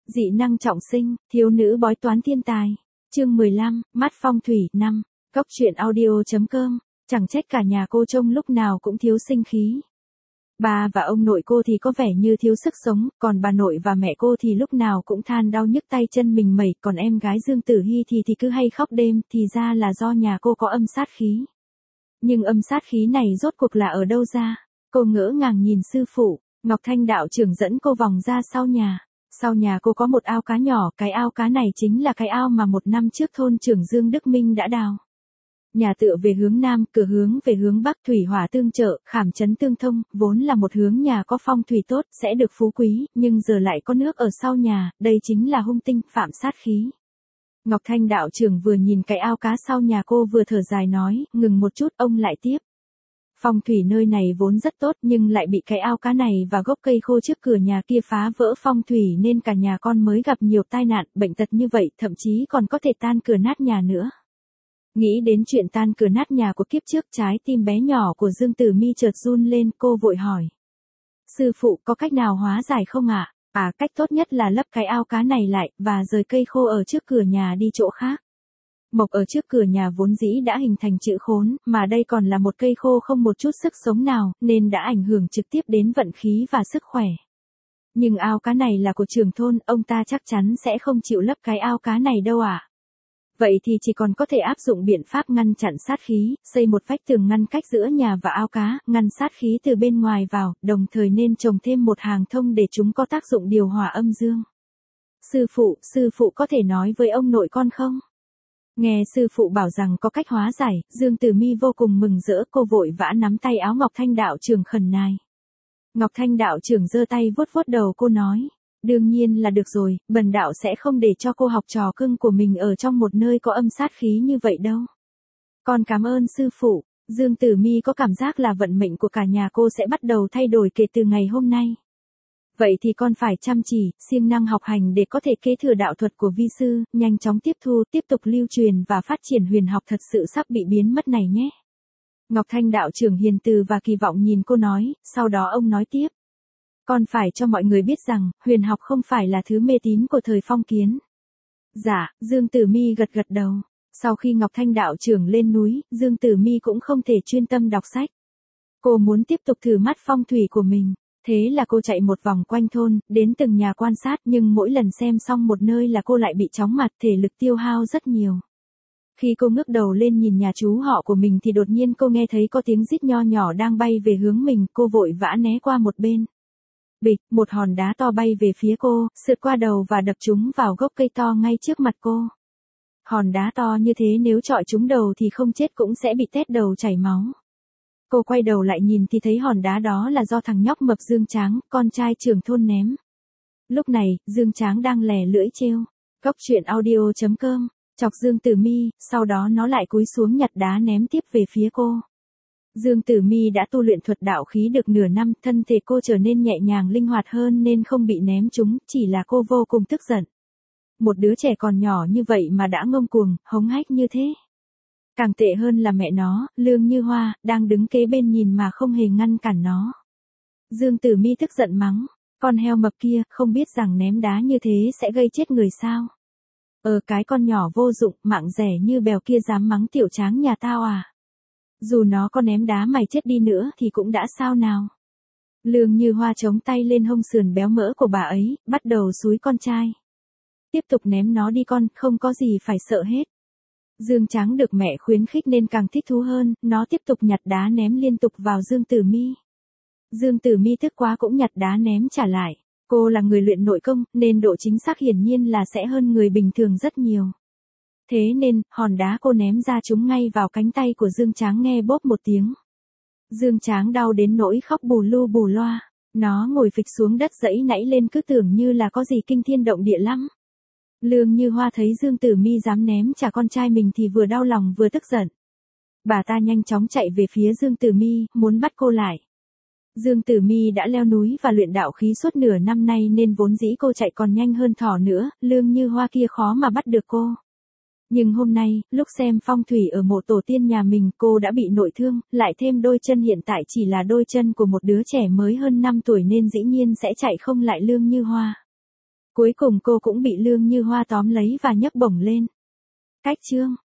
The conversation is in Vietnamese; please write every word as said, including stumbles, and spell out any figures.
Dị năng trọng sinh, thiếu nữ bói toán thiên tài. Chương mười lăm, mắt phong thủy, năm. Cốc truyện audio.com, chẳng trách cả nhà cô trông lúc nào cũng thiếu sinh khí. Bà và ông nội cô thì có vẻ như thiếu sức sống, còn bà nội và mẹ cô thì lúc nào cũng than đau nhức tay chân mình mẩy, còn em gái Dương Tử Hy thì thì cứ hay khóc đêm, thì ra là do nhà cô có âm sát khí. Nhưng âm sát khí này rốt cuộc là ở đâu ra? Cô ngỡ ngàng nhìn sư phụ, Ngọc Thanh đạo trưởng dẫn cô vòng ra sau nhà. Sau nhà cô có một ao cá nhỏ, cái ao cá này chính là cái ao mà một năm trước thôn trưởng Dương Đức Minh đã đào. Nhà tựa về hướng nam, cửa hướng về hướng bắc, thủy hỏa tương trợ, khảm chấn tương thông, vốn là một hướng nhà có phong thủy tốt, sẽ được phú quý, nhưng giờ lại có nước ở sau nhà, đây chính là hung tinh, phạm sát khí. Ngọc Thanh đạo trưởng vừa nhìn cái ao cá sau nhà cô vừa thở dài nói, ngừng một chút, ông lại tiếp. Phong thủy nơi này vốn rất tốt nhưng lại bị cái ao cá này và gốc cây khô trước cửa nhà kia phá vỡ phong thủy nên cả nhà con mới gặp nhiều tai nạn, bệnh tật như vậy, thậm chí còn có thể tan cửa nát nhà nữa. Nghĩ đến chuyện tan cửa nát nhà của kiếp trước, trái tim bé nhỏ của Dương Tử Mi chợt run lên, cô vội hỏi. Sư phụ có cách nào hóa giải không ạ? À? à, cách tốt nhất là lấp cái ao cá này lại, và rời cây khô ở trước cửa nhà đi chỗ khác. Mộc ở trước cửa nhà vốn dĩ đã hình thành chữ khốn, mà đây còn là một cây khô không một chút sức sống nào, nên đã ảnh hưởng trực tiếp đến vận khí và sức khỏe. Nhưng ao cá này là của trưởng thôn, ông ta chắc chắn sẽ không chịu lấp cái ao cá này đâu ạ. À? Vậy thì chỉ còn có thể áp dụng biện pháp ngăn chặn sát khí, xây một vách tường ngăn cách giữa nhà và ao cá, ngăn sát khí từ bên ngoài vào, đồng thời nên trồng thêm một hàng thông để chúng có tác dụng điều hòa âm dương. Sư phụ, sư phụ có thể nói với ông nội con không? Nghe sư phụ bảo rằng có cách hóa giải, Dương Tử Mi vô cùng mừng rỡ, cô vội vã nắm tay áo Ngọc Thanh đạo trưởng khẩn nài. Ngọc Thanh đạo trưởng giơ tay vuốt vuốt đầu cô nói, đương nhiên là được rồi, bần đạo sẽ không để cho cô học trò cưng của mình ở trong một nơi có âm sát khí như vậy đâu. Con cảm ơn sư phụ. Dương Tử Mi có cảm giác là vận mệnh của cả nhà cô sẽ bắt đầu thay đổi kể từ ngày hôm nay. Vậy thì con phải chăm chỉ, siêng năng học hành để có thể kế thừa đạo thuật của vi sư, nhanh chóng tiếp thu, tiếp tục lưu truyền và phát triển huyền học thật sự sắp bị biến mất này nhé. Ngọc Thanh đạo trưởng hiền từ và kỳ vọng nhìn cô nói, sau đó ông nói tiếp. Con phải cho mọi người biết rằng, huyền học không phải là thứ mê tín của thời phong kiến. Dạ, Dương Tử Mi gật gật đầu. Sau khi Ngọc Thanh đạo trưởng lên núi, Dương Tử Mi cũng không thể chuyên tâm đọc sách. Cô muốn tiếp tục thử mắt phong thủy của mình. Thế là cô chạy một vòng quanh thôn, đến từng nhà quan sát, nhưng mỗi lần xem xong một nơi là cô lại bị chóng mặt, thể lực tiêu hao rất nhiều. Khi cô ngước đầu lên nhìn nhà chú họ của mình thì đột nhiên cô nghe thấy có tiếng rít nho nhỏ đang bay về hướng mình, cô vội vã né qua một bên. Bịch, một hòn đá to bay về phía cô, sượt qua đầu và đập trúng vào gốc cây to ngay trước mặt cô. Hòn đá to như thế nếu chọi trúng đầu thì không chết cũng sẽ bị tét đầu chảy máu. Cô quay đầu lại nhìn thì thấy hòn đá đó là do thằng nhóc mập Dương Tráng, con trai trưởng thôn ném. Lúc này, Dương Tráng đang lè lưỡi trêu. Cốc truyện audio.com, chọc Dương Tử Mi, sau đó nó lại cúi xuống nhặt đá ném tiếp về phía cô. Dương Tử Mi đã tu luyện thuật đạo khí được nửa năm, thân thể cô trở nên nhẹ nhàng linh hoạt hơn nên không bị ném trúng, chỉ là cô vô cùng tức giận. Một đứa trẻ còn nhỏ như vậy mà đã ngông cuồng, hống hách như thế. Càng tệ hơn là mẹ nó, Lương Như Hoa, đang đứng kế bên nhìn mà không hề ngăn cản nó. Dương Tử Mi tức giận mắng, con heo mập kia, không biết rằng ném đá như thế sẽ gây chết người sao? Ờ cái con nhỏ vô dụng, mạng rẻ như bèo kia dám mắng tiểu Tráng nhà tao à? Dù nó có ném đá mày chết đi nữa thì cũng đã sao nào? Lương Như Hoa chống tay lên hông sườn béo mỡ của bà ấy, bắt đầu xúi con trai. Tiếp tục ném nó đi con, không có gì phải sợ hết. Dương Tráng được mẹ khuyến khích nên càng thích thú hơn, nó tiếp tục nhặt đá ném liên tục vào Dương Tử Mi. Dương Tử Mi tức quá cũng nhặt đá ném trả lại. Cô là người luyện nội công, nên độ chính xác hiển nhiên là sẽ hơn người bình thường rất nhiều. Thế nên, hòn đá cô ném ra trúng ngay vào cánh tay của Dương Tráng nghe bốp một tiếng. Dương Tráng đau đến nỗi khóc bù lu bù loa. Nó ngồi phịch xuống đất dẫy nãy lên cứ tưởng như là có gì kinh thiên động địa lắm. Lương Như Hoa thấy Dương Tử Mi dám ném trả con trai mình thì vừa đau lòng vừa tức giận. Bà ta nhanh chóng chạy về phía Dương Tử Mi, muốn bắt cô lại. Dương Tử Mi đã leo núi và luyện đạo khí suốt nửa năm nay nên vốn dĩ cô chạy còn nhanh hơn thỏ nữa, Lương Như Hoa kia khó mà bắt được cô. Nhưng hôm nay, lúc xem phong thủy ở mộ tổ tiên nhà mình, cô đã bị nội thương, lại thêm đôi chân hiện tại chỉ là đôi chân của một đứa trẻ mới hơn năm tuổi nên dĩ nhiên sẽ chạy không lại Lương Như Hoa. Cuối cùng cô cũng bị Lương Như Hoa tóm lấy và nhấc bổng lên. Cách chương